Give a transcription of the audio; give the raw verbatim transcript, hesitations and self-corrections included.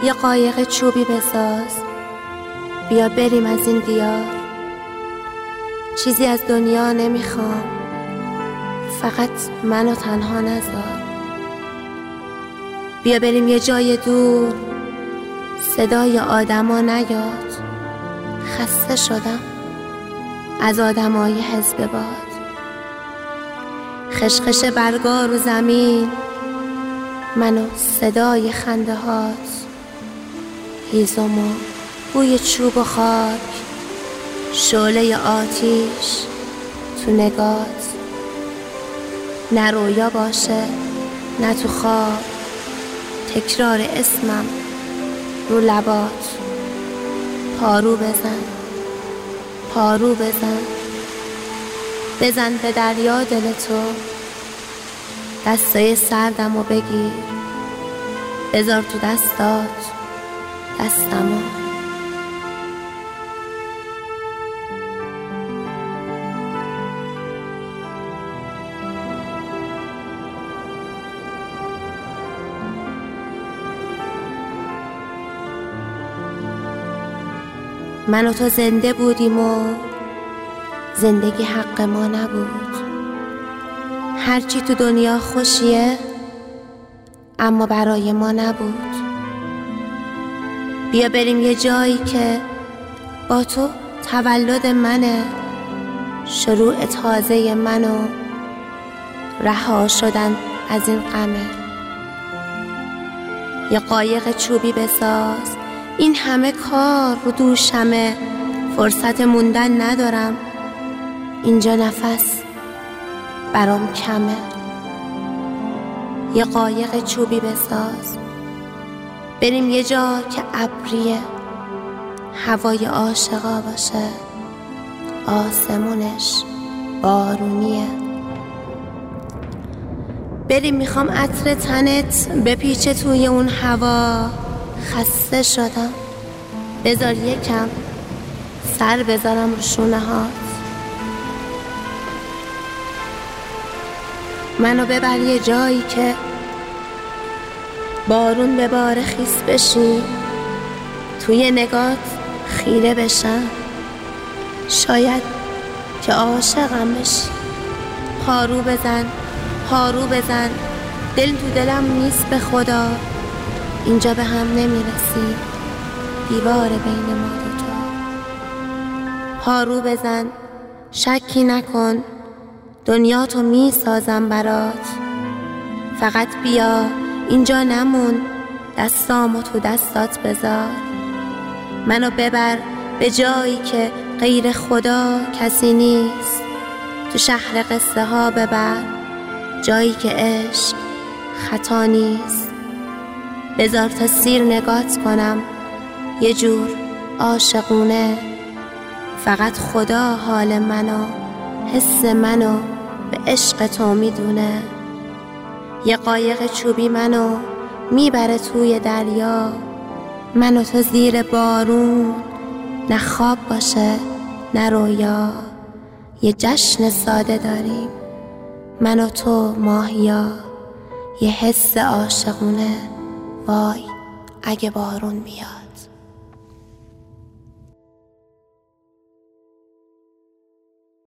یه قایق چوبی بساز، بیا بریم از این دیار. چیزی از دنیا نمیخوام، فقط منو تنها نذار. بیا بریم یه جای دور، صدای آدما نیاد. خسته شدم از آدمای حزب باد، خشخش برگا رو زمین، منو صدای خنده هات. هیزم و بوی چوب و خاک، شعله آتیش تو نگات. نه رویا باشه نه تو خواب، تکرار اسمم رو لبات. پارو بزن پارو بزن، بزن به دریا دل تو. دستای سردم رو بگیر، بذار تو دستات دستمو. من و تو زنده بودیم و زندگی حق ما نبود. هرچی تو دنیا خوشیه اما برای ما نبود. بیا بریم یه جایی که با تو تولد منه، شروع تازه منو، رها شدن از این غمه. یه قایق چوبی بساز، این همه کار رو دوشمه. فرصت موندن ندارم، اینجا نفس برام کمه. یه قایق چوبی بساز، بریم یه جا که ابریه، هوای عاشقا باشه، آسمونش بارونیه. بریم میخوام عطر تنت بپیچه توی اون هوا. خسته شدم، بذار یکم سر بذارم رو شونه هات. منو ببر یه جایی که بارون به بار خیس بشی، توی نگات خیره بشم، شاید که عاشقم بشی. پارو بزن پارو بزن، دل تو دلم نیست به خدا. اینجا به هم نمیرسی، دیوار بین ما دوتا. پارو بزن، شکی نکن، دنیا تو میسازم برات. فقط بیا اینجا نمون، دستامو تو دستات بذار. منو ببر به جایی که غیر خدا کسی نیست. تو شهر قصه ها ببر، جایی که عشق خطا نیست. بذار تا سیر نگات کنم، یه جور عاشقونه. فقط خدا حال منو، حس منو به عشق تو میدونه. یه قایق چوبی منو میبره توی دریا. منو تو زیر بارون، نه خواب باشه نه رویا. یه جشن ساده داریم، من و تو ماهیا. یه حس عاشقونه، وای اگه بارون بیاد.